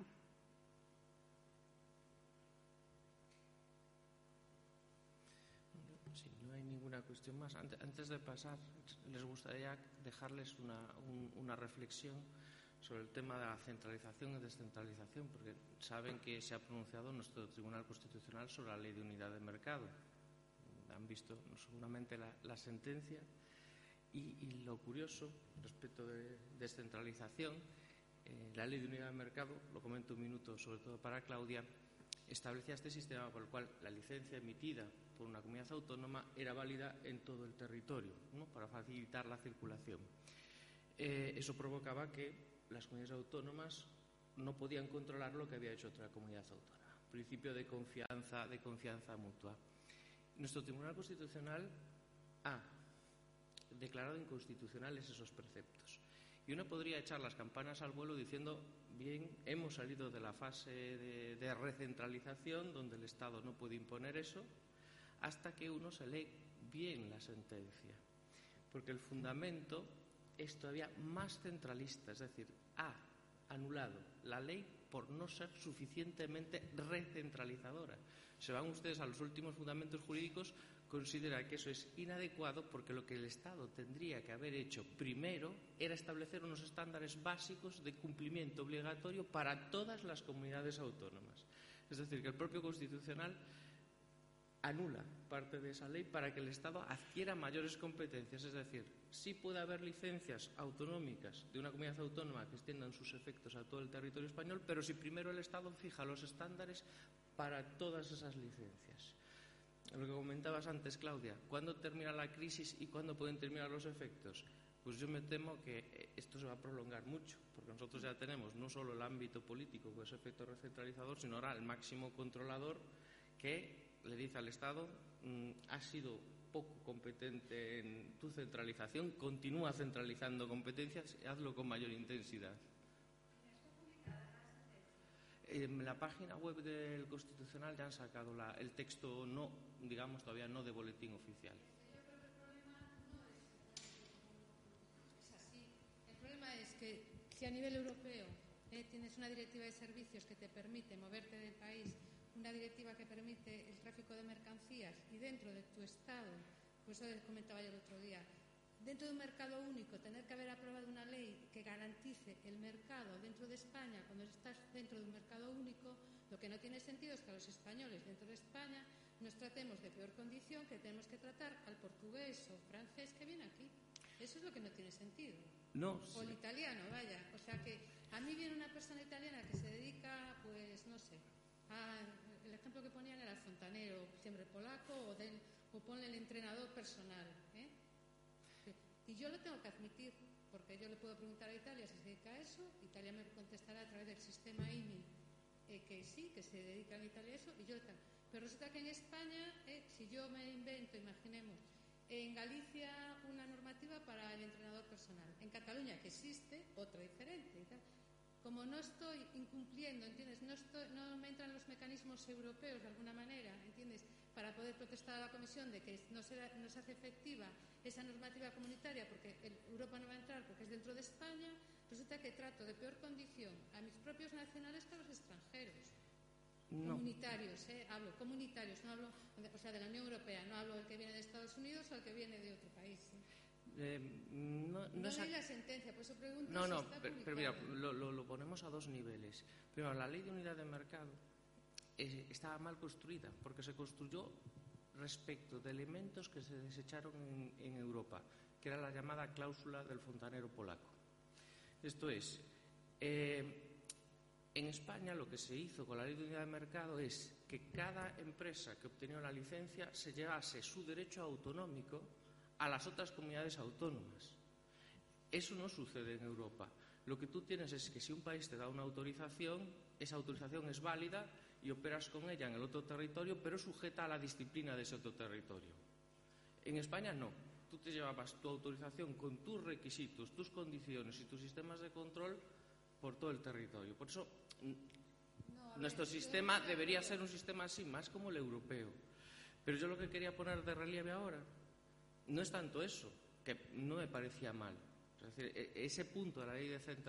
Si no hay ninguna cuestión más, antes de pasar, les gustaría dejarles una reflexión sobre el tema de la centralización y descentralización, porque saben que se ha pronunciado nuestro Tribunal Constitucional sobre la Ley de Unidad de Mercado. Han visto seguramente la sentencia y lo curioso respecto de descentralización, la Ley de Unidad de Mercado, lo comento un minuto sobre todo para Claudia, establecía este sistema por el cual la licencia emitida por una comunidad autónoma era válida en todo el territorio, ¿no?, para facilitar la circulación. Eso provocaba que las comunidades autónomas no podían controlar lo que había hecho otra comunidad autónoma. Principio de confianza mutua. Nuestro Tribunal Constitucional ha declarado inconstitucionales esos preceptos. Y uno podría echar las campanas al vuelo diciendo, bien, hemos salido de la fase de recentralización, donde el Estado no puede imponer eso, hasta que uno se lee bien la sentencia. Porque el fundamento es todavía más centralista, es decir, ha anulado la ley por no ser suficientemente recentralizadora. Se van ustedes a los últimos fundamentos jurídicos, considera que eso es inadecuado porque lo que el Estado tendría que haber hecho primero era establecer unos estándares básicos de cumplimiento obligatorio para todas las comunidades autónomas. Es decir, que el propio Constitucional anula parte de esa ley para que el Estado adquiera mayores competencias. Es decir, sí puede haber licencias autonómicas de una comunidad autónoma que extiendan sus efectos a todo el territorio español, pero si primero el Estado fija los estándares para todas esas licencias. Lo que comentabas antes, Claudia, ¿cuándo termina la crisis y cuándo pueden terminar los efectos? Pues yo me temo que esto se va a prolongar mucho, porque nosotros ya tenemos no solo el ámbito político con ese efecto recentralizador, sino ahora el máximo controlador que le dice al Estado: has sido poco competente en tu centralización, continúa centralizando competencias y hazlo con mayor intensidad. En la página web del Constitucional ya han sacado el texto, no, digamos, todavía no de boletín oficial. El problema es que si a nivel europeo tienes una directiva de servicios que te permite moverte del país, una directiva que permite el tráfico de mercancías, y dentro de tu Estado, pues eso comentaba yo el otro día, dentro de un mercado único, tener que haber aprobado una ley que garantice el mercado dentro de España, cuando estás dentro de un mercado único, lo que no tiene sentido es que a los españoles dentro de España nos tratemos de peor condición que tenemos que tratar al portugués o francés que viene aquí. Eso es lo que no tiene sentido. No. O el italiano, vaya. O sea que a mí viene una persona italiana que se dedica, pues no sé, el ejemplo que ponían era el fontanero, siempre polaco, o ponle el entrenador personal, y yo lo tengo que admitir, porque yo le puedo preguntar a Italia si se dedica a eso, Italia me contestará a través del sistema IMI que sí, que se dedica en Italia a eso, y yo tal. Pero resulta que en España, si yo me invento, imaginemos, en Galicia una normativa para el entrenador personal, en Cataluña, que existe, otra diferente y tal. Como no estoy incumpliendo, ¿entiendes? No me entran los mecanismos europeos de alguna manera, ¿entiendes? Para poder protestar a la Comisión de que no se hace efectiva esa normativa comunitaria porque Europa no va a entrar porque es dentro de España, resulta que trato de peor condición a mis propios nacionales que a los extranjeros. No. Comunitarios, hablo comunitarios, no hablo, o sea, de la Unión Europea, no hablo del que viene de Estados Unidos o del que viene de otro país. No leí la sentencia, por eso pregunto si está publicada. Pero mira, lo ponemos a dos niveles. Primero, la ley de unidad de mercado estaba mal construida porque se construyó respecto de elementos que se desecharon en Europa, que era la llamada cláusula del fontanero polaco. Esto es, en España lo que se hizo con la ley de unidad de mercado es que cada empresa que obtenía la licencia se llevase su derecho autonómico a las otras comunidades autónomas. Eso no sucede en Europa. Lo que tú tienes es que si un país te da una autorización, esa autorización es válida y operas con ella en el otro territorio, pero sujeta a la disciplina de ese otro territorio. En España no. Tú te llevabas tu autorización con tus requisitos, tus condiciones y tus sistemas de control por todo el territorio. Por eso nuestro sistema debería ser un sistema así, más como el europeo. Pero yo lo que quería poner de relieve ahora no es tanto eso, que no me parecía mal. Es decir, ese punto de la ley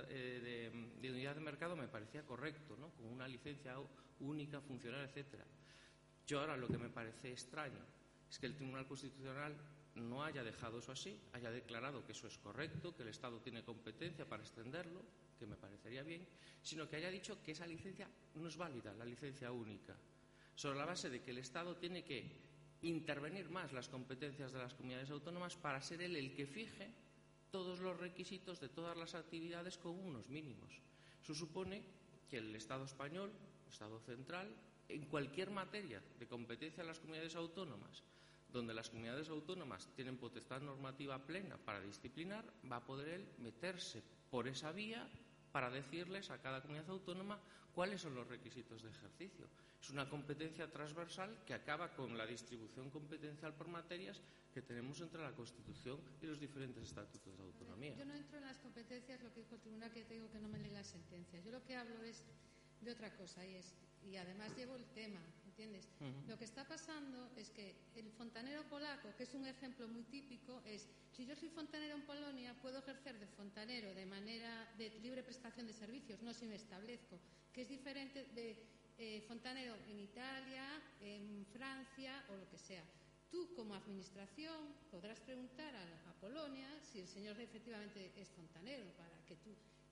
de unidad de mercado me parecía correcto, ¿no? Con una licencia única, funcional, etcétera. Yo ahora lo que me parece extraño es que el Tribunal Constitucional no haya dejado eso así, haya declarado que eso es correcto, que el Estado tiene competencia para extenderlo, que me parecería bien, sino que haya dicho que esa licencia no es válida, la licencia única, sobre la base de que el Estado tiene que intervenir más las competencias de las comunidades autónomas para ser él el que fije todos los requisitos de todas las actividades con unos mínimos. Eso supone que el Estado español, el Estado central, en cualquier materia de competencia de las comunidades autónomas, donde las comunidades autónomas tienen potestad normativa plena para disciplinar, va a poder él meterse por esa vía para decirles a cada comunidad autónoma cuáles son los requisitos de ejercicio. Es una competencia transversal que acaba con la distribución competencial por materias que tenemos entre la Constitución y los diferentes estatutos de autonomía. Yo no entro en las competencias, lo que dijo el tribunal, que te digo que no me lee las sentencias. Yo lo que hablo es de otra cosa y además llevo el tema, ¿entiendes? Lo que está pasando es que el fontanero polaco, que es un ejemplo muy típico, es si yo soy fontanero en Polonia, puedo ejercer de fontanero de manera de libre prestación de servicios, no si me establezco, que es diferente de fontanero en Italia, en Francia o lo que sea. Tú, como administración, podrás preguntar a Polonia si el señor efectivamente es fontanero para que tú...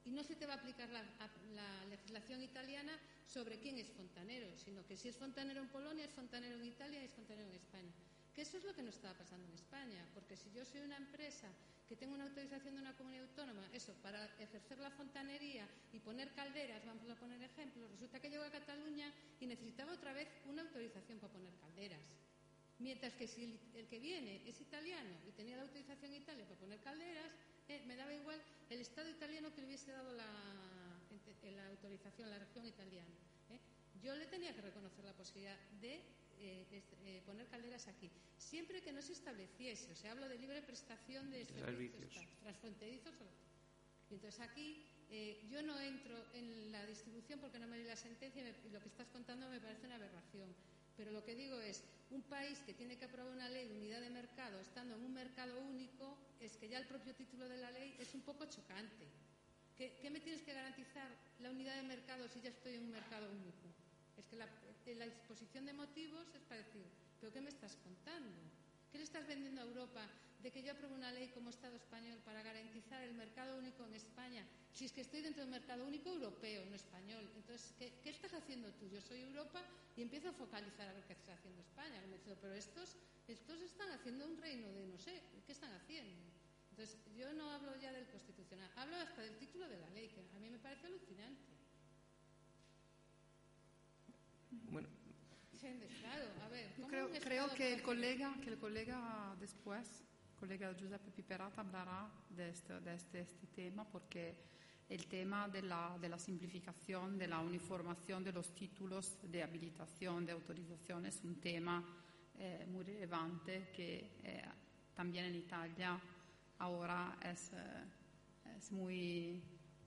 y no se te va a aplicar la legislación italiana sobre quién es fontanero, sino que si es fontanero en Polonia, es fontanero en Italia y es fontanero en España. Que eso es lo que no estaba pasando en España, porque si yo soy una empresa que tengo una autorización de una comunidad autónoma, eso, para ejercer la fontanería y poner calderas, vamos a poner ejemplos, resulta que llego a Cataluña y necesitaba otra vez una autorización para poner calderas. Mientras que si el que viene es italiano y tenía la autorización en Italia para poner calderas, me daba igual el Estado italiano que le hubiese dado la autorización, la región italiana. Yo le tenía que reconocer la posibilidad de poner calderas aquí, siempre que no se estableciese, o sea, hablo de libre prestación de servicios transfronterizos. Y entonces aquí yo no entro en la distribución porque no me di la sentencia y lo que estás contando me parece una aberración. Pero lo que digo es, un país que tiene que aprobar una ley de unidad de mercado estando en un mercado único, es que ya el propio título de la ley es un poco chocante. ¿Qué me tienes que garantizar la unidad de mercado si ya estoy en un mercado único? Es que la exposición de motivos es para decir, ¿pero qué me estás contando? ¿Qué le estás vendiendo a Europa de que yo apruebe una ley como Estado español para garantizar el mercado único en España? Si es que estoy dentro del mercado único europeo, no español. Entonces, ¿qué estás haciendo tú? Yo soy Europa y empiezo a focalizar a ver qué está haciendo España. Pero estos están haciendo un reino de no sé, ¿qué están haciendo? Entonces, yo no hablo ya del constitucional, hablo hasta del título de la ley, que a mí me parece alucinante. Bueno, claro, a ver, creo que el colega después, el colega Giuseppe Piperata, hablará de este tema, porque el tema de la simplificación, de la uniformación de los títulos de habilitación, de autorización, es un tema muy relevante que también en Italia ahora es muy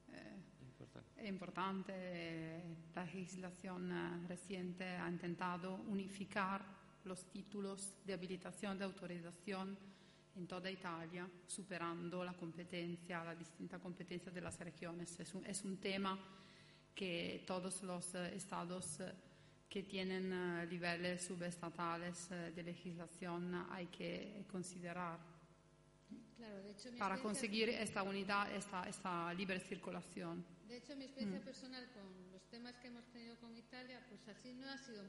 importante. La legislación reciente ha intentado unificar los títulos de habilitación, de autorización en toda Italia, superando la distinta competencia de las regiones. Es un tema que todos los estados que tienen niveles subestatales de legislación hay que considerar. Claro, de hecho, para conseguir esta unidad, esta libre circulación. De hecho, mi experiencia personal con los temas que hemos tenido con Italia, pues así no ha sido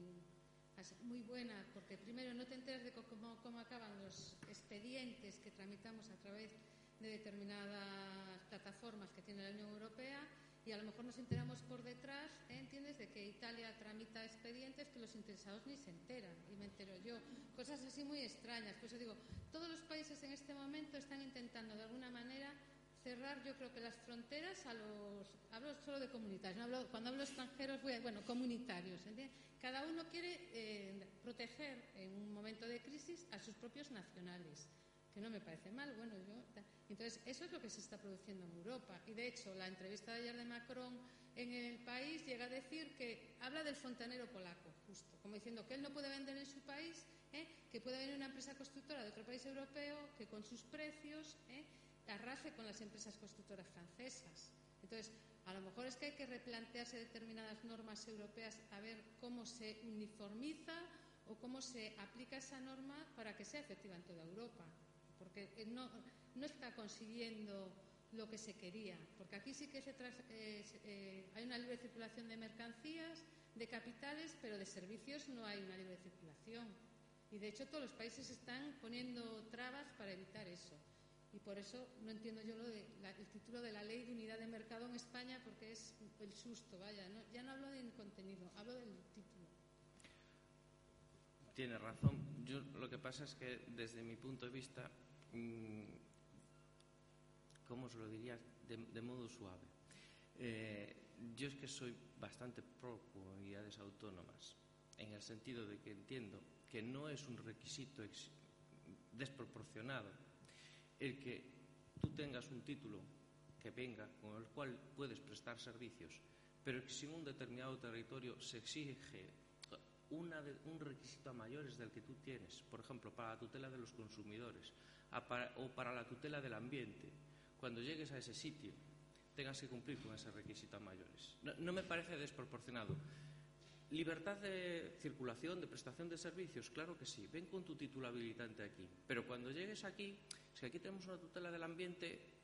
muy buena, porque primero no te enteras de cómo acaban los expedientes que tramitamos a través de determinadas plataformas que tiene la Unión Europea, y a lo mejor nos enteramos por detrás, ¿entiendes?, de que Italia tramita expedientes que los interesados ni se enteran, y me entero yo. Cosas así muy extrañas. Por eso digo, todos los países en este momento están intentando de alguna manera cerrar, yo creo que las fronteras hablo solo de comunitarios, cuando hablo extranjeros, comunitarios, ¿entiendes? Cada uno quiere proteger en un momento de crisis a sus propios nacionales, que no me parece mal. Entonces, eso es lo que se está produciendo en Europa. Y de hecho, la entrevista de ayer de Macron en El País llega a decir que habla del fontanero polaco, justo, como diciendo que él no puede vender en su país, que puede venir una empresa constructora de otro país europeo que con sus precios arrase con las empresas constructoras francesas. Entonces, a lo mejor es que hay que replantearse determinadas normas europeas a ver cómo se uniformiza o cómo se aplica esa norma para que sea efectiva en toda Europa, porque no está consiguiendo lo que se quería, porque aquí sí que hay una libre circulación de mercancías, de capitales, pero de servicios no hay una libre circulación, y de hecho todos los países están poniendo trabas para evitar eso. Y por eso no entiendo yo el título de la ley de unidad de mercado en España, porque es el susto, ya no hablo del contenido, hablo del título. Tiene razón. Yo lo que pasa es que desde mi punto de vista, ¿cómo os lo diría? De modo suave. Yo es que soy bastante pro comunidades autónomas, en el sentido de que entiendo que no es un requisito desproporcionado el que tú tengas un título que venga con el cual puedes prestar servicios, pero que si en un determinado territorio se exige un requisito a mayores del que tú tienes, por ejemplo, para la tutela de los consumidores o para la tutela del ambiente, cuando llegues a ese sitio tengas que cumplir con ese requisito a mayores. No me parece desproporcionado. Libertad de circulación, de prestación de servicios, claro que sí. Ven con tu título habilitante aquí. Pero cuando llegues aquí, es que aquí tenemos una tutela del ambiente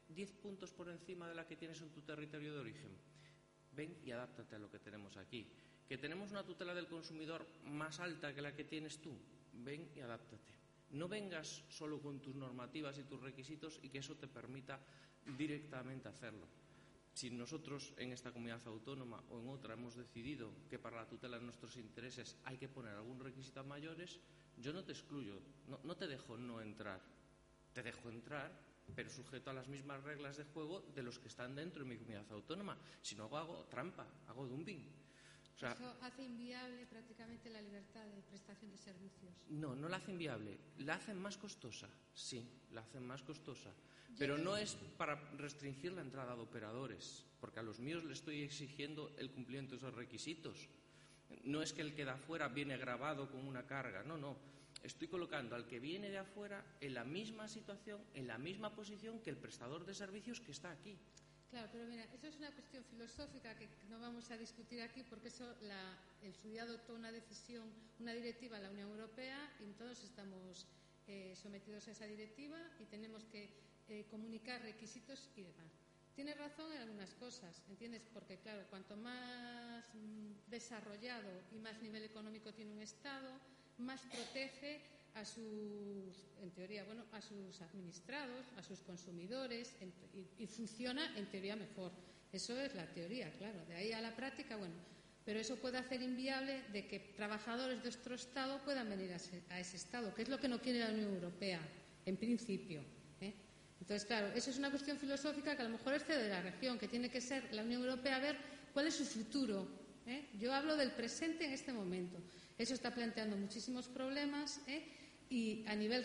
10 puntos por encima de la que tienes en tu territorio de origen. Ven y adáptate a lo que tenemos aquí. Que tenemos una tutela del consumidor más alta que la que tienes tú. Ven y adáptate. No vengas solo con tus normativas y tus requisitos y que eso te permita directamente hacerlo. Si nosotros en esta comunidad autónoma o en otra hemos decidido que para la tutela de nuestros intereses hay que poner algún requisito a mayores, yo no te excluyo, no te dejo no entrar. Te dejo entrar, pero sujeto a las mismas reglas de juego de los que están dentro de mi comunidad autónoma. Si no hago trampa, hago dumping. O sea, ¿eso hace inviable prácticamente la libertad de prestación de servicios? No la hace inviable. La hacen más costosa, sí, la hacen más costosa. Pero no es para restringir la entrada de operadores, porque a los míos les estoy exigiendo el cumplimiento de esos requisitos. No es que el que de afuera viene grabado con una carga, no. Estoy colocando al que viene de afuera en la misma situación, en la misma posición que el prestador de servicios que está aquí. Claro, pero mira, eso es una cuestión filosófica que no vamos a discutir aquí porque eso el SUDI adoptó una decisión, una directiva en la Unión Europea y todos estamos sometidos a esa directiva y tenemos que comunicar requisitos y demás. Tienes razón en algunas cosas, ¿entiendes? Porque claro, cuanto más desarrollado y más nivel económico tiene un Estado, más protege a sus, en teoría, a sus administrados, a sus consumidores y funciona en teoría mejor. Eso es la teoría, claro. De ahí a la práctica, pero eso puede hacer inviable de que trabajadores de otro Estado puedan venir a ese Estado, que es lo que no quiere la Unión Europea, en principio. Entonces, claro, eso es una cuestión filosófica que a lo mejor excede de la región, que tiene que ser la Unión Europea a ver cuál es su futuro. Yo hablo del presente en este momento. Eso está planteando muchísimos problemas y a nivel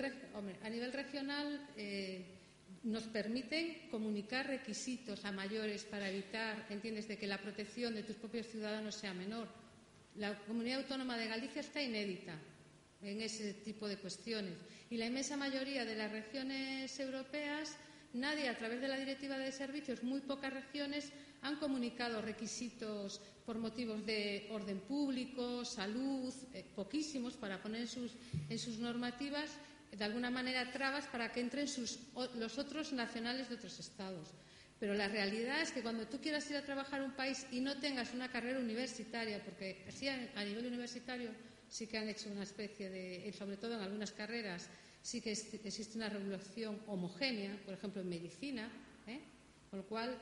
regional nos permiten comunicar requisitos a mayores para evitar, ¿entiendes?, de que la protección de tus propios ciudadanos sea menor. La Comunidad Autónoma de Galicia está inédita en ese tipo de cuestiones. Y la inmensa mayoría de las regiones europeas, nadie a través de la Directiva de Servicios, muy pocas regiones han comunicado requisitos por motivos de orden público, salud, poquísimos para poner en sus normativas, de alguna manera trabas para que entren los otros nacionales de otros estados. Pero la realidad es que cuando tú quieras ir a trabajar a un país y no tengas una carrera universitaria, porque sí a nivel universitario sí que han hecho una especie de, sobre todo en algunas carreras, sí que existe una regulación homogénea, por ejemplo en medicina, con lo cual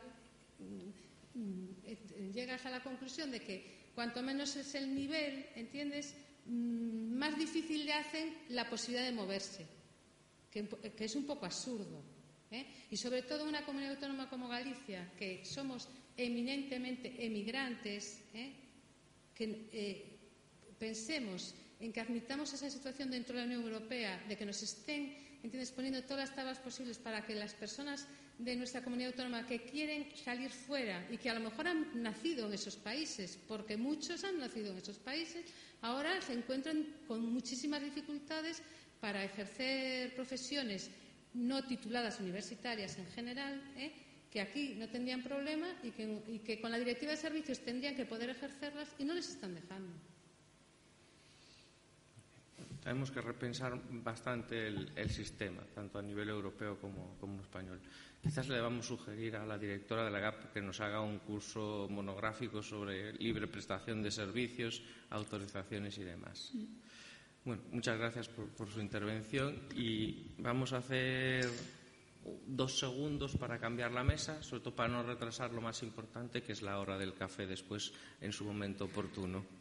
llegas a la conclusión de que cuanto menos es el nivel, ¿entiendes?, más difícil le hacen la posibilidad de moverse, que es un poco absurdo. Y sobre todo una comunidad autónoma como Galicia, que somos eminentemente emigrantes, que pensemos en que admitamos esa situación dentro de la Unión Europea, de que nos estén, ¿entiendes?, poniendo todas las tablas posibles para que las personas de nuestra comunidad autónoma que quieren salir fuera y que a lo mejor han nacido en esos países, porque muchos han nacido en esos países, ahora se encuentran con muchísimas dificultades para ejercer profesiones no tituladas universitarias en general, que aquí no tendrían problema y que con la Directiva de Servicios tendrían que poder ejercerlas y no les están dejando. Tenemos que repensar bastante el sistema, tanto a nivel europeo como español. Quizás le debamos sugerir a la directora de la GAP que nos haga un curso monográfico sobre libre prestación de servicios, autorizaciones y demás. Bueno, muchas gracias por su intervención y vamos a hacer 2 segundos para cambiar la mesa, sobre todo para no retrasar lo más importante, que es la hora del café después en su momento oportuno.